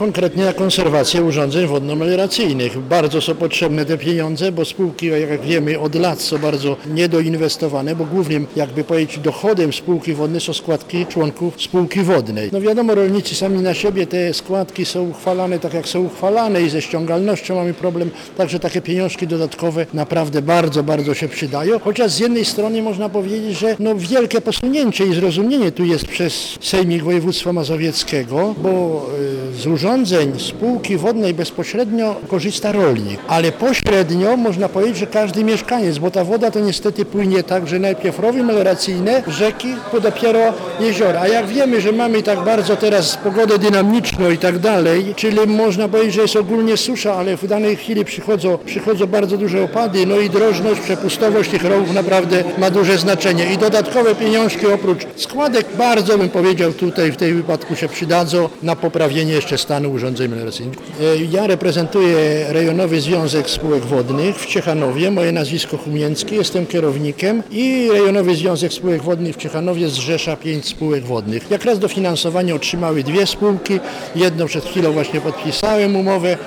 konkretnie na konserwację urządzeń wodno-melioracyjnych. Bardzo są potrzebne te pieniądze, bo spółki, jak wiemy, od lat są bardzo niedoinwestowane, bo głównym, jakby powiedzieć, dochodem spółki wodnej są składki członków spółki wodnej. No wiadomo, rolnicy sami na siebie te składki są uchwalane tak, jak są uchwalane i ze ściągalnością mamy problem, także takie pieniążki dodatkowe naprawdę bardzo się przydają. Chociaż z jednej strony można powiedzieć, że wielkie posunięcie i zrozumienie tu jest przez Sejmik Województwa Mazowieckiego, bo z urządzeń spółki wodnej bezpośrednio korzysta rolnik, ale pośrednio można powiedzieć, że każdy mieszkaniec, bo ta woda to niestety płynie tak, że najpierw rowy melioracyjne, rzeki, dopiero jeziora. A jak wiemy, że mamy tak bardzo teraz pogodę dynamiczną i tak dalej, czyli można powiedzieć, że jest ogólnie susza, ale w danej chwili przychodzą bardzo duże opady, no i drożność, przepustowość tych rowów naprawdę ma duże znaczenie. I dodatkowe pieniążki oprócz składek bardzo bym powiedział tutaj w tej wypadku się przydadzą na poprawienie jeszcze stanu urządzeń melioracyjnych. Ja reprezentuję Rejonowy Związek Spółek Wodnych w Ciechanowie, moje nazwisko Humięcki, jestem kierownikiem i Rejonowy Związek Spółek Wodnych w Ciechanowie zrzesza 5 spółek wodnych. Jak raz dofinansowanie otrzymały 2 spółki, jedną przed chwilą właśnie podpisałem umowę